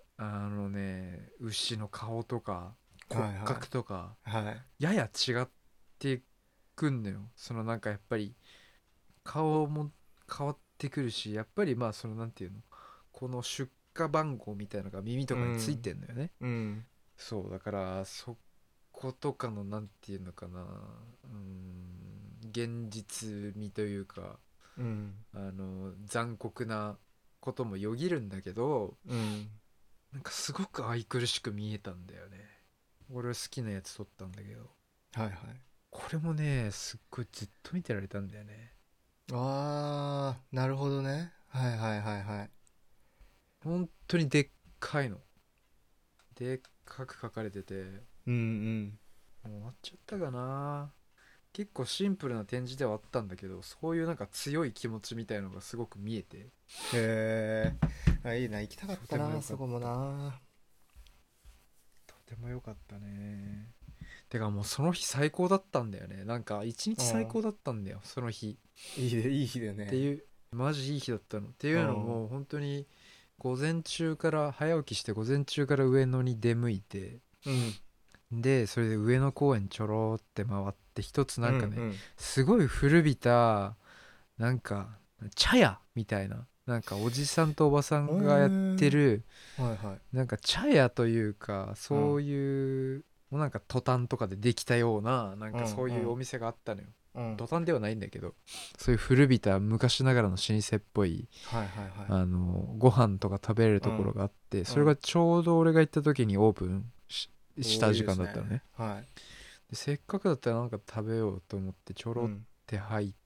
牛の顔とか骨はいは格とかい。はい。 やや違ってくんのよ。そのなんかやっぱり顔も変わってくるし、やっぱりまあそのなんていうの、この出荷番号みたいなのが耳とうかについん。 てんのよね。 うん。 そうだからそことかのなんていうのかな、現実味というか、 うん。 残酷なこともよぎるんだけど、 うん。 なんかすごく愛くるしく見えたんだよね。俺は好きなやつ撮ったんだけど、 はいはい。 これもねすっごいずっと見てられたんだよね。 あー、なるほどね。はいはいはいはい。 本当にでっかいの、でっかく書かれてて、 うんうん。 もう終わっちゃったかな。結構シンプルな展示ではあったんだけど、そういうなんか強い気持ちみたいのがすごく見えて、 へえ。あ、いいな。行きたかっとたな、 ても良かっそこもた、 な。 とても良かったね。てかもうその日最高だったんだよね。なんか一日うん。 最高だったんだよその日いいで、いい日だよね。 っていう、マジいい日だったのっていうのうん。 も本当に午前中から早起きして午前中から上野に出向いて、 うん。 でそれで上野公園ちょろって回って一つうんうなんかね、 ん。 すごい古びたなんか茶屋みたいな、なんかおじさんとおばさへんがやってえ。 るはいはい。 なんか茶屋というか、 うん。 そういうもうなんかトタンとかでできたようななんうんかそういうおうん。 店があったのよ。 うん。 トタンではないんだけど、そういう古びた昔ながらの老舗っぽいはいはいはい。 ご飯とか食べれるところうん。 があって、 うん。 それがちょうど俺が行った時にオープンしおー、いいた時ですね。 間だったのね。 はい。 でせっかくだったらなんか食べようと思ってちょろっうん。 て入っ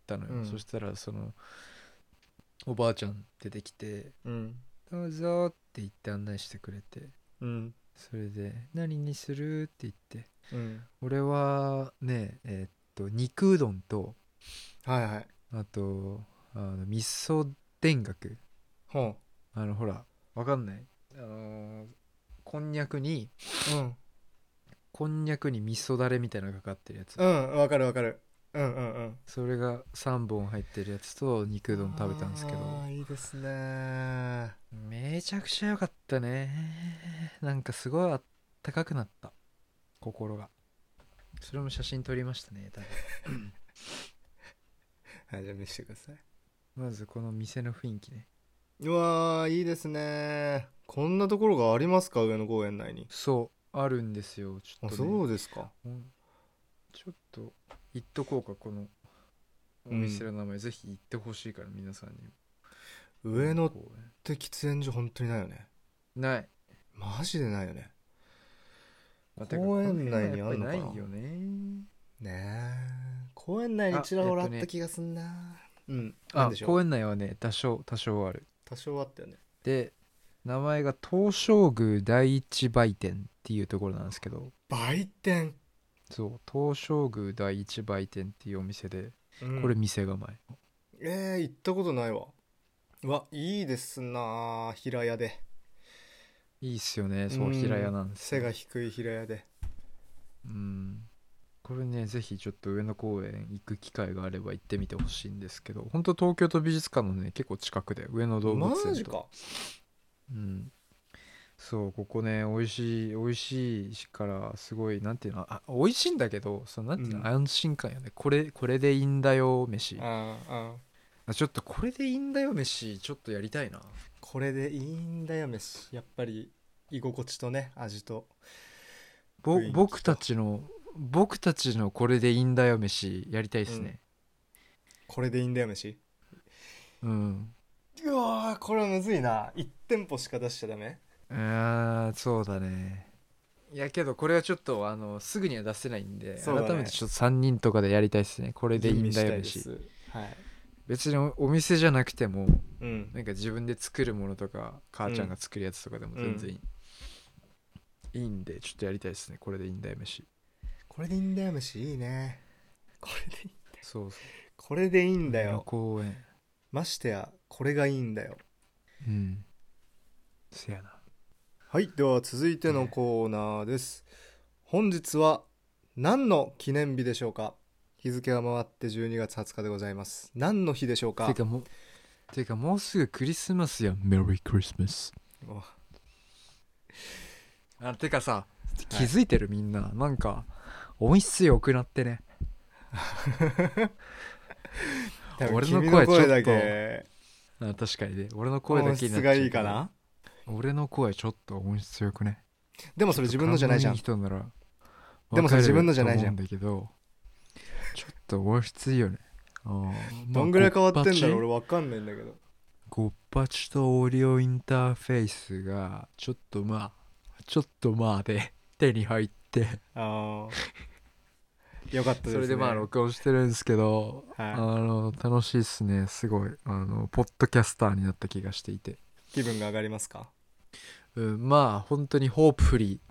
ったのよ、 うんそしたらそのおばあちゃん出てきてうんどうぞって言って案内してくれて、 うんそれで何にするって言って、 うん俺はね肉うどんと、 はいはい。 あと味噌田楽、 ほほらわかんない、こんにゃくにうん味噌だれみたいなのがかかってるやつ、 うんわかるわかる。うんうんうん。 それが3本入ってるやつと肉うどん食べたんですけど、 ああいいですね。 めちゃくちゃ良かったね。なんかすごいあったかくなった、心が。それも写真撮りましたね、多分。 はい、じゃあ見せてください。 まずこの店の雰囲気ね。 うわーいいですね。こんなところがありますか、上野公園内に。 そうあるんですよ。ちょあ、 っとね、 そうですか。 ちょっと言っとこうか、このお店の名前、ぜひ行ってほしいから皆さんにも。 上野っ公て喫煙所本当にないよね。 園ない。 マジでないよね。 まあてか公園内にあるのかな。 この辺はやっぱりないよね。 ねえ、公園内にちらほらあった気がすんな。うんなんでしょう。 公園内はね多少ある。 多少あったよね。 で名前が東照宮第一売店っていうところなんですけど、 売店、 そう東照宮第一売店っていうお店で、 うん、 これ店構え。 行ったことないわ。うわいいですな、平屋で。 いいっすよね。そう平屋なんですよ。 背が低い平屋で。 これねぜひちょっと上野公園行く機会があれば行ってみてほしいんですけど、本当東京都美術館のね結構近くで、上野動物園と。 マジか。 そうここね美味しいからすごい、なんていうの、美味しいんだけど、そのなんていうの、安心感よね。これでいいんだよ飯。ちょっとこれでいいんだよ飯ちょっとやりたいな。 これでいいんだよ飯。やっぱり居心地とね、味と雰囲気と僕たちのこれでいいんだよ飯やりたいですね。 これでいいんだよ飯。 うん、 うわーこれはむずいな。1店舗しか出しちゃダメ。 そうだね。いやけどこれはちょっとすぐには出せないんで、 そうだね、 改めてちょっと3人とかでやりたいですね。これでいいんだよ飯。 はい。 別にお店じゃなくても、 うんなんか自分で作るものとか母ちゃんが作るやつとかでも全然いいんで、ちょっとやりたいですね。これでいいんだよ飯。 これでいいんだよ飯いいね。これでいい、 そうこれでいいんだ上野よ。 公園。 ましてやこれがいいんだよ。 せやな。 はい、では続いてのコーナーです。本日は何の記念日でしょうか。日付が回って12月20日でございます。何の日でしょうか。 てかもうすぐクリスマスやん。メリークリスマス。てかさ、気づいてるみんな。なんか音質良くなってね。俺の声ちょっと確かにね、俺の声だけになっちゃうけど、 音質がいいかな。 俺の声ちょっと音質よくね。 でもそれ自分のじゃないじゃん。 人ならでもそれ自分のじゃないじゃん。 だけどちょっと音質いいよね。 どんぐらい変わってんだろう、俺わかんないんだけど。 ゴッパチとオーディオインターフェースがちょっとまあで手に入ってよかったですね。 それでまあ録音してるんですけど、 はい、 楽しいっすね。すごいポッドキャスターになった気がしていて、 気分が上がりますか。 まあ本当にホープフリ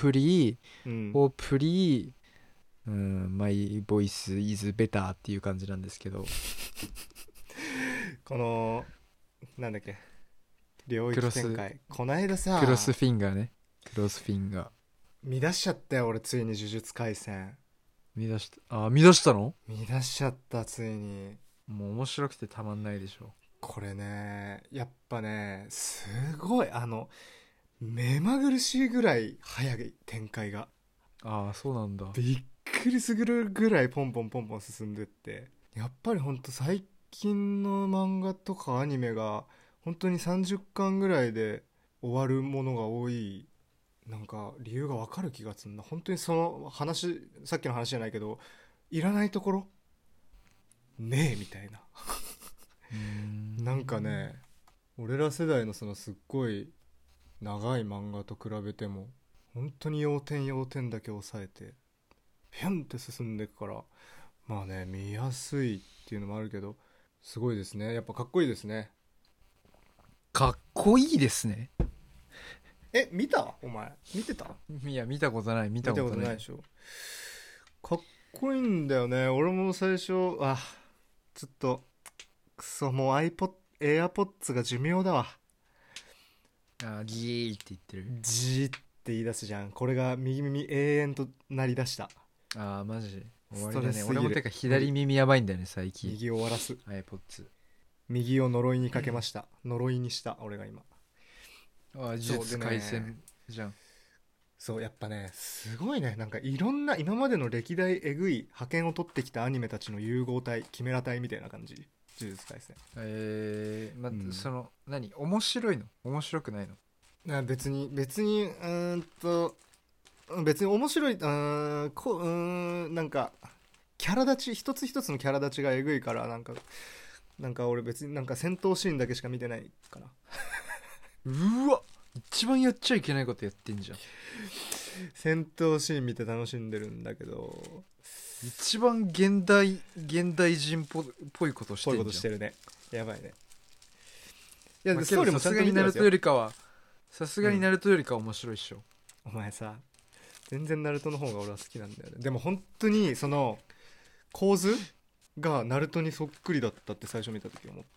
ー、マイボイスイズベターっていう感じなんですけどこのなんだっけ、領域展開、こないださ、 クロスフィンガー見出しちゃったよ俺、ついに呪術廻戦見出したの。 見出しちゃった、ついに。 もう面白くてたまんないでしょ。 これね、やっぱね、すごい目まぐるしいぐらい早い展開が。 そうなんだ。 びっくりするぐらいポンポンポンポン進んでって、やっぱりほんと最近の漫画とかアニメが本当に30巻ぐらいで終わるものが多い。なんか理由がわかる気がするな。本当にその話、さっきの話じゃないけど、いらないところねえみたいななんかね、俺ら世代のそのすっごい長い漫画と比べても本当に要点だけ抑えてピュンって進んでいくから、まあね、見やすいっっていうのもあるけど、すごいですね。やっぱかっこいいですね。 かっこいいですね。 見たお前見てた？ いや見たことない見たことない。 でしょ。かっこいいんだよね。俺も最初ちょっとくそ、もう AirPods が寿命だわ。 ギーって言ってる。 ジーって言い出すじゃん。これが右耳永遠と鳴り出した。 マジ終わりだね。 ストレスすぎる。 俺もてか左耳やばいんだよね最近。 右を終わらす。 iPods。 右を呪いにかけました、呪いにした俺が今。 呪術廻戦じゃん。 そうやっぱねすごいね。なんかいろんな今までの歴代えぐい覇権を取ってきたアニメたちの融合体、キメラ体みたいな感じ。呪術廻戦。 その何面白いの面白くないの？ 別に別に面白い。なんかキャラ立ち一つ一つのキャラ立ちがえぐいから、なんか俺別になんか戦闘シーンだけしか見てないから。 うわ一番やっちゃいけないことやってんじゃん。 戦闘シーン見て楽しんでるんだけど、 一番現代人っぽいことしてんじゃん。 こういうことしてるね。やばいね。いや、 まあ、 ストーリーもちゃんと見てナルますよ。 トよりかは面白いっしょ。 お前さ全然ナルトの方が俺は好きなんだよね。でも本当にその構図がナルトにそっくりだったって最初見た時思った。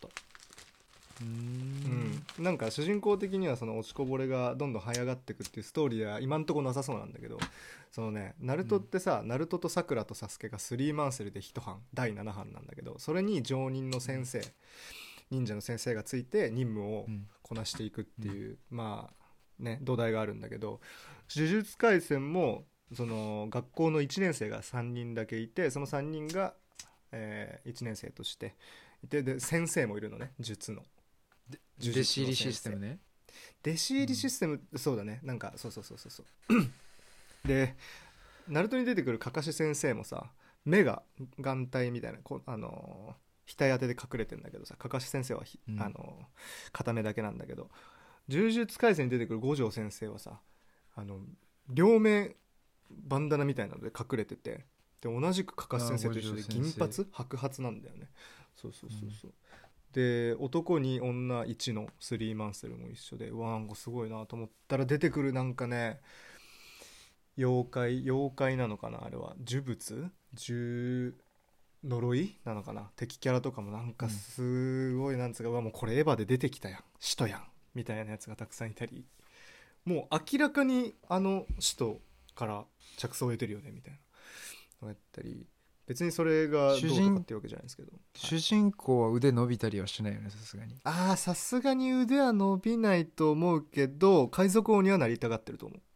なんか主人公的にはその落ちこぼれがどんどん這い上がっていくっていうストーリーは今んとこなさそうなんだけど、そのねナルトってさ、ナルトとさくらとサスケがスリーマンセルで1班第7班なんだけど、それに常任の先生、忍者の先生がついて任務をこなしていくっていう、まあね土台があるんだけど、呪術廻戦もその学校の1年生が3人だけいて、その3人が、1年生としていて、で先生もいるのね、術の弟子入りシステムね。 弟子入りシステム、そうだね。なんかそうでナルトに出てくるカカシ先生もさ、目が眼帯みたいな額当てで隠れてんだけどさ、カカシ先生は片目だけなんだけど、呪術廻戦に出てくる五条先生はさ、両目バンダナみたいなので隠れてて、で同じくカカシ先生と一緒で銀髪白髪なんだよね。そう、で男に女1のスリーマンセルも一緒で、うわなんかすごいなと思ったら出てくるなんかね妖怪なのかな、あれは呪物呪いなのかな、敵キャラとかもなんかすごいなんつうか、うわもうこれエヴァで出てきたやん使徒やんみたいなやつがたくさんいたり、もう明らかに使徒から着想を得てるよねみたいなのやったり、別にそれがどうとかっていうわけじゃないですけど、 主人公は腕伸びたりはしないよね、さすがに。 さすがに腕は伸びないと思うけど、海賊王にはなりたがってると思う。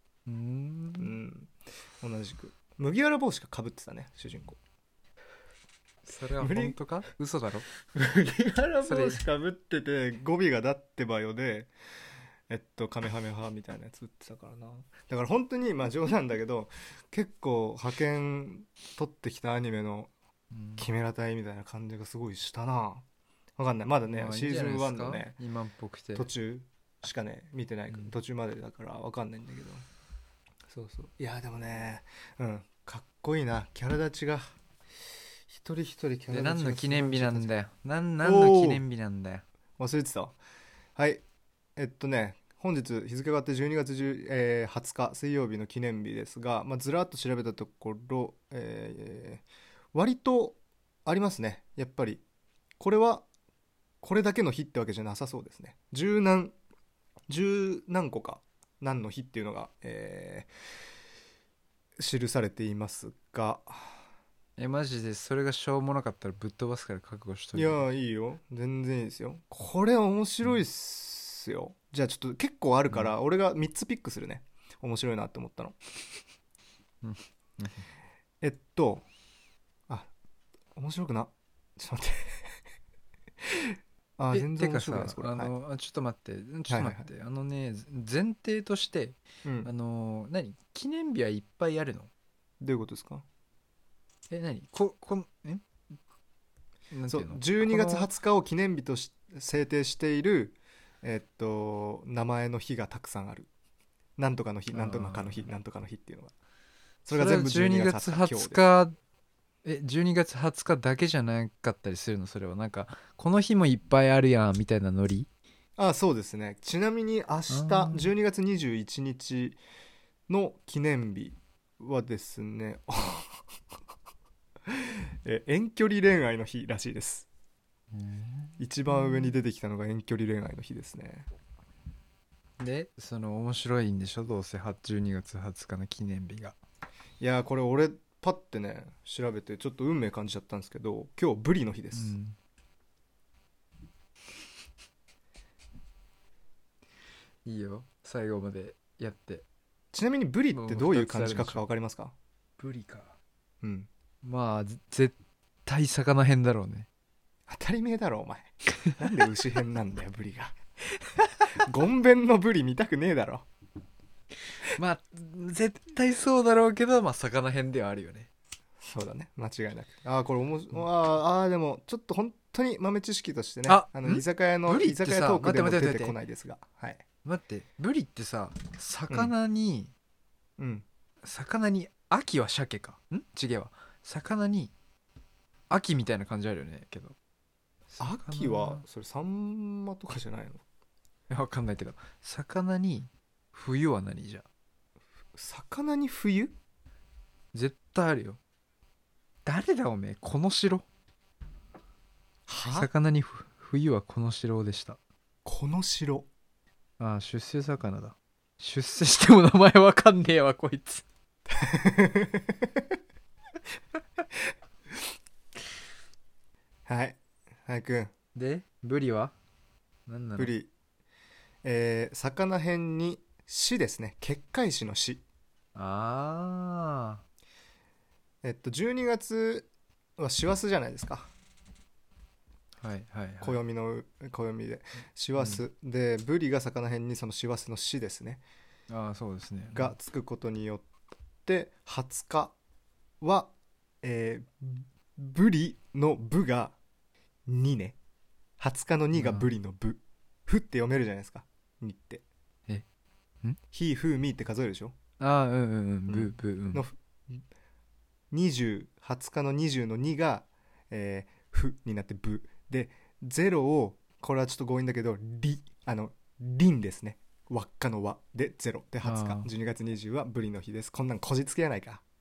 同じく麦わら帽子がかぶってたね、主人公。 それは本当か嘘だろ。 麦わら帽子かぶってて語尾がだってばよでカメハメハみたいなやつ打ってたからな。だから本当にまあ冗談だけど、結構派遣取ってきたアニメのキメラ隊みたいな感じがすごいしたな。わかんない、まだねシーズン1のね今っぽくて途中しかね見てない、途中までだからわかんないんだけど、そういやでもねかっこいいな、キャラ立ちが一人一人キャラ立ちが。 何の記念日なんだよ、何の記念日なんだよ、 忘れてた。はい本日日付があって12月20日水曜日の記念日ですが、ずらっと調べたところ、割とありますね。やっぱりこれはこれだけの日ってわけじゃなさそうですね。十何個か何の日っていうのが、記されていますが、 マジでそれがしょうもなかったらぶっ飛ばすから覚悟しといいて。 やいいよ、全然いいですよ。これ面白いっすよ。じゃあちょっと結構あるから、俺が3つピックするね、面白いなって思ったの。面白くな、ちょっと待って全然面白くないですこれ。 ちょっと待って、前提として、記念日はいっぱいあるの？ どういうことですか？ そう 12月20日を記念日と制定している名前の日がたくさんある。なんとかの日、なんとかの日、なんとかの日っていうのが、それが全部 12月20日 12月20日だけじゃなかったりするの？それはなんかこの日もいっぱいあるやんみたいなノリ？ あ、そうですね。ちなみに明日12月21日の記念日はですね遠距離恋愛の日らしいです。一番上に出てきたのが遠距離恋愛の日ですね。 でその面白いんでしょ、どうせ12月20日の記念日が。 いやー、これ俺パッてね調べてちょっと運命感じちゃったんですけど、今日ブリの日です。 いいよ、最後までやって。 ちなみにブリってどういう漢字書くかもう二つあるでしょ分かりますか？ ブリか。 うん。 まあ絶対魚編だろうね。 当たり前だろお前。なんで牛編なんだよブリが。ゴンベンのブリ見たくねえだろ。 まあ絶対そうだろうけど、まあ魚編ではあるよね。 そうだね、間違いなく。ああ、これでもちょっと本当に豆知識としてね、居酒屋ブリってさ、 居酒屋トークでも待って出てこないですが、はい。 待って、ブリってさ、魚に、 うん。 魚に秋は鮭か、違えわ、魚に秋みたいな感じあるよねけど。 秋はそれサンマとかじゃないの？ わかんないけど、魚に冬は何じゃ？ 魚に冬？ 絶対あるよ。誰だおめえ、この城。 は？ 魚に冬はこの城でした。 この城。 ああ、出世魚だ。出世しても名前わかんねえわこいつ。 はい、はいくん。 でブリは何なの？ ブリ、魚編に死ですね、結界死の死。 あ 12月は師走じゃないですか。 あ、はいはいはい。 暦で師走、でブリが魚編にその師走の死ですねああ、そうですね。 がつくことによって20日は、ブリの部が2ね。20日の2がブリの部。ふって読めるじゃないですか。2って。ひ、ふ、みって数えるでしょ。 ああ、うんうんうん、ブブ、うん。 の20、20日の20の2が、ふになってブ。で、0を、これはちょっと強引だけど、リンですね。輪っかの輪で0で20日、12月20はブリの日です。こんなんこじつけやないか。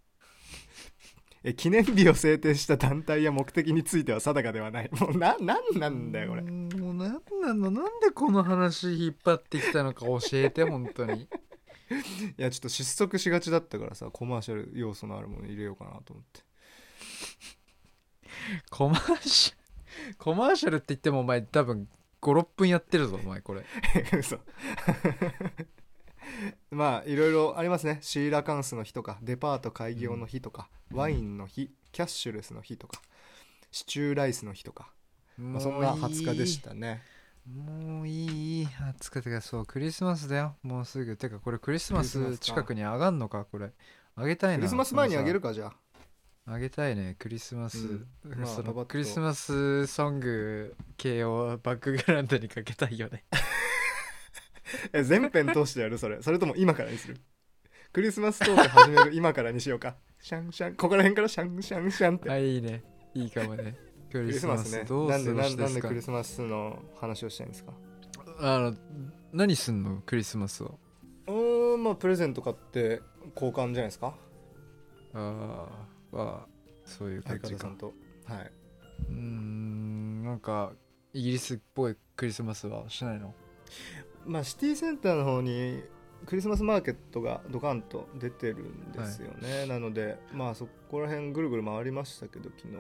記念日を制定した団体や目的については定かではない。もうなんなんだよこれ。 もうなんなの、なんでこの話引っ張ってきたのか教えて本当に。 いやちょっと失速しがちだったからさ、コマーシャル要素のあるもの入れようかなと思って。 コマーシャルって言ってもお前多分56分やってるぞお前これ。 嘘。まあいろいろありますね。シーラカンスの日とかデパート開業の日とか、ワインの日、キャッシュレスの日とか、シチューライスの日とか、そんな20日でしたね。 もういい20日てか、そうクリスマスだよもうすぐ。てかこれクリスマス近くに上がんのか？これあげたいな。 クリスマス前にあげるか。じゃああげたいねクリスマス、そのパパッとクリスマスソング系をバックグラウンドにかけたいよね。 全編通してやる？それとも今からにする？クリスマストーク始める今からにしようか。シャンシャン、ここら辺からシャンシャンシャンって。 いいね、いいかもね。クリスマスね。 どう過ごしですか？ なんでクリスマスの話をしたいんですか？ 何すんのクリスマスは？ まあプレゼント買って交換じゃないですか。 そういう感じか。 相方さんと。はい。 なんかイギリスっぽいクリスマスはしないの？ まあシティセンターの方にクリスマスマーケットがドカンと出てるんですよね、なのでまあそこら辺ぐるぐる回りましたけど昨日、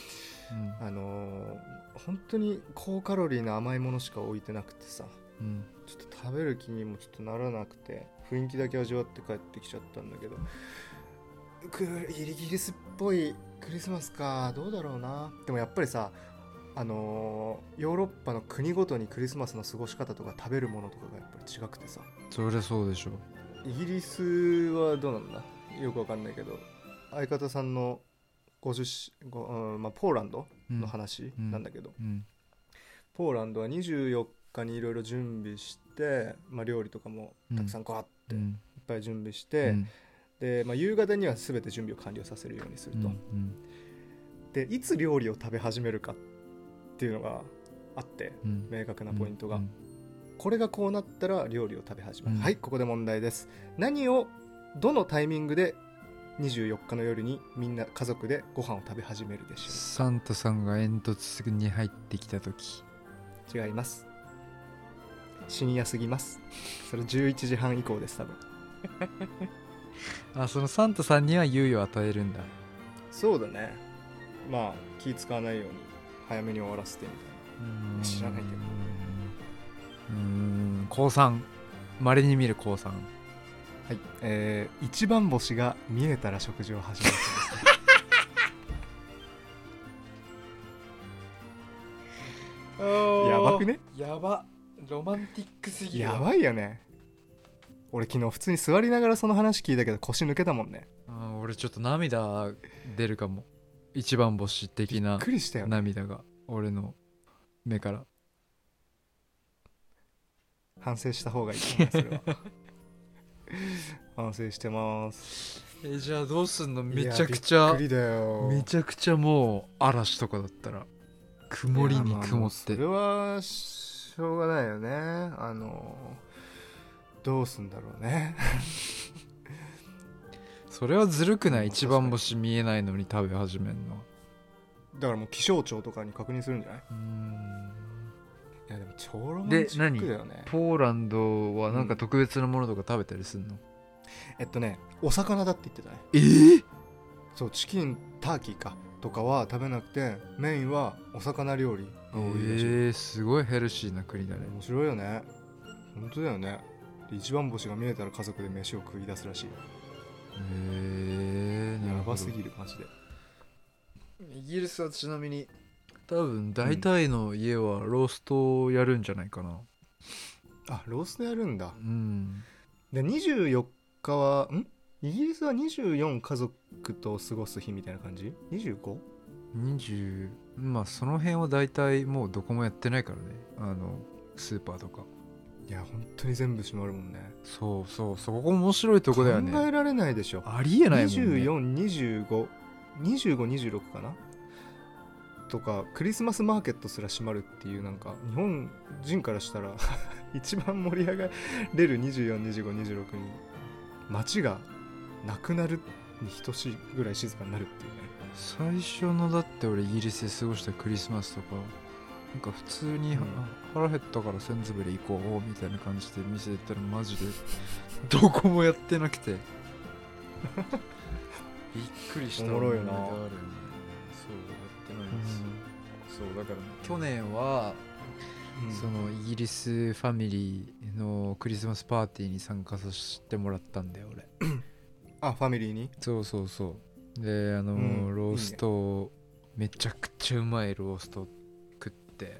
本当に高カロリーな甘いものしか置いてなくてさ、ちょっと食べる気にもちょっとならなくて、雰囲気だけ味わって帰ってきちゃったんだけど、イギリスっぽいクリスマスか、どうだろうな。でもやっぱりさ、ヨーロッパの国ごとにクリスマスの過ごし方とか食べるものとかがやっぱり違くてさ。 そりゃそうでしょ。 イギリスはどうなんだよくわかんないけど、相方さんのポーランドの話なんだけど、ポーランドは24日にいろいろ準備して、料理とかもたくさんこうあって、いっぱい準備して、 で、夕方には全て準備を完了させるようにすると、でいつ料理を食べ始めるかっていうのがあって、明確なポイントが、これがこうなったら料理を食べ始める、はい、ここで問題です。何をどのタイミングで24日の夜にみんな家族でご飯を食べ始めるでしょう。 サンタさんが煙突に入ってきた時。 違います。深夜すぎます。それ11時半以降です多分そのサンタさんには猶予を与えるんだ。 そうだね。気使わないように早めに終わらせてみたいな。知らないけど。 降参。稀に見る降参。 はい、一番星が見えたら食事を始めるそうですねやばくね？ やば。ロマンティックすぎる。 やばいよね。俺昨日普通に座りながらその話聞いたけど腰抜けたもんね。 俺ちょっと涙出るかも。一番星的なびっくりしたよ、ね、 涙が俺の目から。 反省した方がいいと思うそれは反省してます。 じゃあどうすんの？めちゃくちゃびっくりだよ。 めちゃくちゃもう嵐とかだったら曇りに曇って。 それはしょうがないよね。どうすんだろうねそれはずるくない？一番星見えないのに食べ始めるの。 だからもう気象庁とかに確認するんじゃない？いやでも超ロマンチックだよね。 ポーランドはなんか特別なものとか食べたりするの？ お魚だって言ってたね。そう、チキンターキーかとかは食べなくてメインはお魚料理が多いらしい。 すごいヘルシーな国だね。 面白いよね。本当だよね。一番星が見えたら家族で飯を食い出すらしい。やばすぎるマジで。 イギリスはちなみに多分大体の家はローストをやるんじゃないかな。 ローストやるんだ。 で 24日はイギリスは24家族と過ごす日みたいな感じ？ 25？20 その辺は大体もうどこもやってないからね。スーパーとか。 いや本当に全部閉まるもんね。 そこ面白いとこだよね。 考えられないでしょ。 ありえないもんね。 2425かなとか、クリスマスマーケットすら閉まるっていう、なんか日本人からしたら一番盛り上がれる242526に街がなくなるに等しいぐらい静かになるっていうね。 最初のだって俺イギリスで過ごしたクリスマスとかなんか普通に、腹減ったからセンズベリ行こうみたいな感じで店行ったらマジでどこもやってなくてびっくりした。 おもろいよな。 そうやってないんですよ。そうだから、去年は、そのイギリスファミリーのクリスマスパーティーに参加させてもらったんだよ俺ファミリーに。 そうでローストいい、ね、めちゃくちゃうまいロースト食って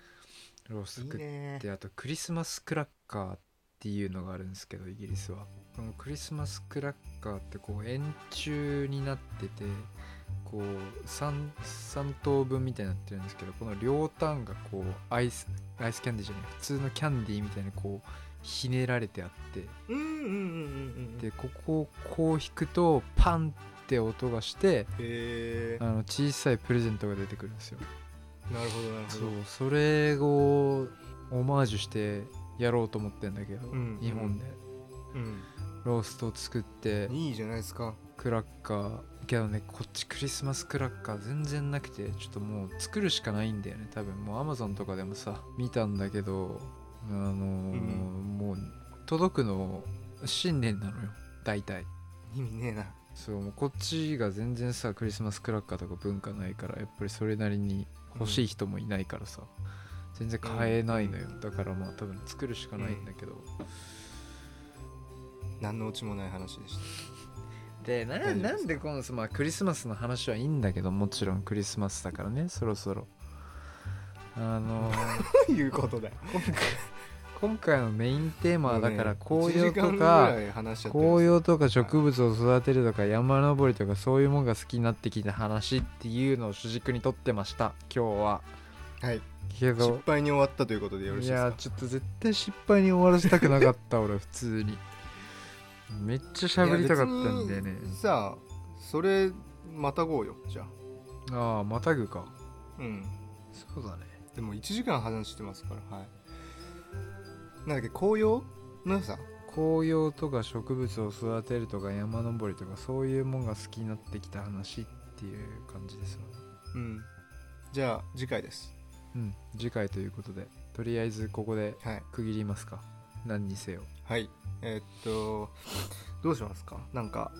あとクリスマスクラッカーっていうのがあるんですけど、イギリスはこのクリスマスクラッカーってこう円柱になっててこう 3等分みたいになってるんですけど、この両端がこうアイスキャンディーじゃない普通のキャンディーみたいにこうひねられてあって、でここをこう引くとパンって音がして、小さいプレゼントが出てくるんですよ。 なるほどなるほど。 それをオマージュしてやろうと思ってんだけど、日本で、ローストを作って。 いいじゃないですか。 クラッカーけどね、こっちクリスマスクラッカー全然なくて、ちょっともう作るしかないんだよね。多分もう Amazon とかでもさ見たんだけど、もう届くの新年なのよ大体。 意味ねえな。 そうもうこっちが全然さクリスマスクラッカーとか文化ないから、やっぱりそれなりに欲しい人もいないからさ、全然買えないのよ。だからまあ多分作るしかないんだけど、 何のオチもない話でした。 でなんでこの、クリスマスの話はいいんだけど、もちろんクリスマスだからね、そろそろいうことだよ今回のメインテーマはだから紅葉とか植物を育てるとか山登りとかそういうもんが好きになってきた話っていうのを主軸にとってました今日は。 はいけど失敗に終わったということでよろしいですか？ いやちょっと絶対失敗に終わらせたくなかった俺普通に。 めっちゃ喋りたかったんだよね。 さあそれまたごうよじゃあ。 ああ、またぐか。 うん。 そうだね。 でも1時間話してますから。はい。なんだっけ、紅葉の良さ。 紅葉とか植物を育てるとか山登りとかそういうもんが好きになってきた話っていう感じですよね。 うん。じゃあ次回です。 うん、次回ということでとりあえずここではい。 区切りますか。何にせよ。 はい。どうしますか。なんか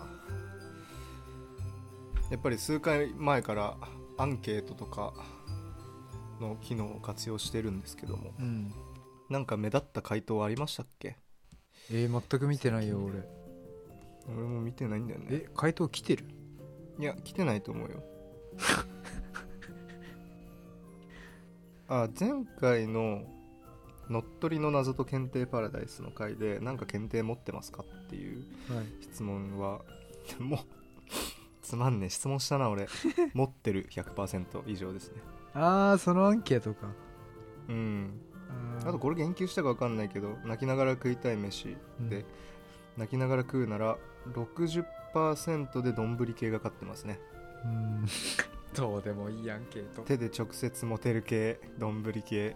やっぱり数回前からアンケートとかの機能を活用してるんですけども、 うん。 なんか目立った回答ありましたっけ。 全く見てないよ俺。 俺も見てないんだよね。 回答来てる？ いや来てないと思うよ。前回の乗っ取りの謎と検定パラダイスの回でなんか検定持ってますかっていう質問はもうつまんねえ質問したな俺。持ってる 100% 以上ですね。 そのアンケートか。 うん。あとこれ言及したか分かんないけど、泣きながら食いたい飯で、泣きながら食うなら 60% で丼系が勝ってますね。 どうでもいいアンケート。 手で直接持てる系、丼系。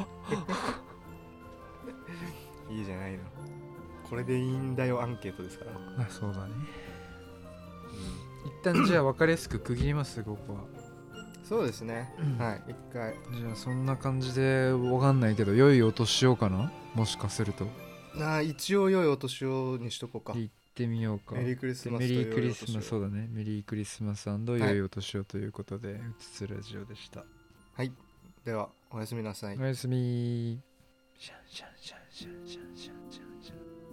いいじゃないの。これでいいんだよアンケートですから。 そうだね。一旦じゃあ分かりやすく区切りますここは。 そうですね。はい一回。 じゃあそんな感じで分かんないけど良いお年しようかな。もしかすると一応良いお年をにしとこうか。 行ってみようか。 メリークリスマスメリと良いお年を。 ークリスマス、そうだね。メリークリスマス良いお年をということで、うつつラジオでした。 はい。ではおやすみなさい。 おやすみ。シャンシャンシャンシャンシャンシャンシャンシャン。